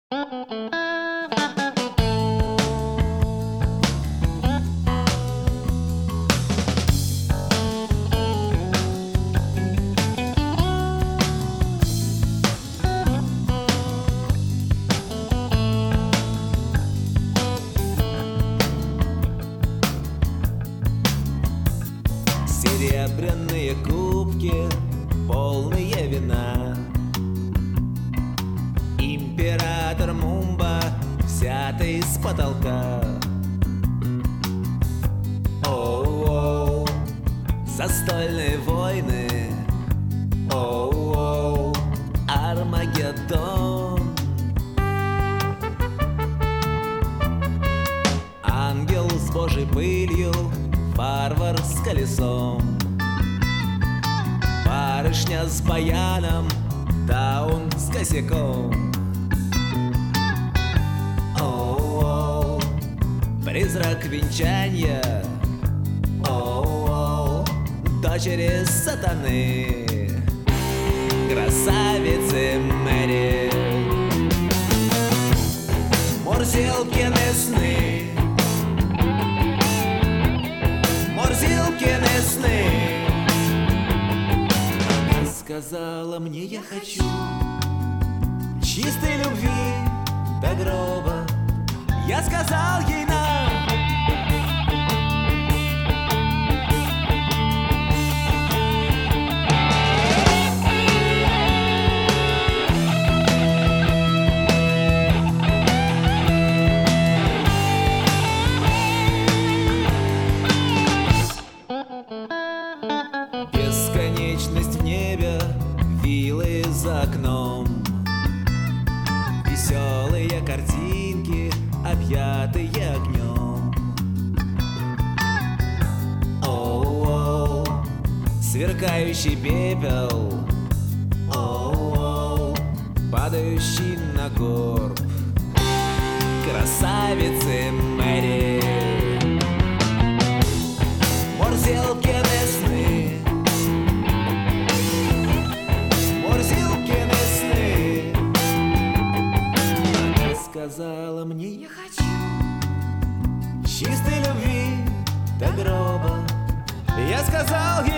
Серебряные кубки, полные вина. Император Мумба, взятый с потолка. Оу-оу, застольные войны. Оу-оу, Армагеддон. Ангел с божьей пылью, варвар с колесом, барышня с баяном, даун с косяком. Оу-оу, призрак венчанья. Оу-оу, дочери сатаны, красавицы Мэри. Мурзилкины сны, Мурзилкины сны. Она сказала мне: я хочу чистой любви до гроба. Я сказал ей: на. Бесконечность в небе, виллы за окном, веселые картинки, объятые огнем. Оу-оу, сверкающий пепел. Оу-оу, падающий на горб красавицы Мэри. Мурзилкины сны, Мурзилкины сны. Она сказала мне: я хочу чистой любви до гроба. Я сказал ей: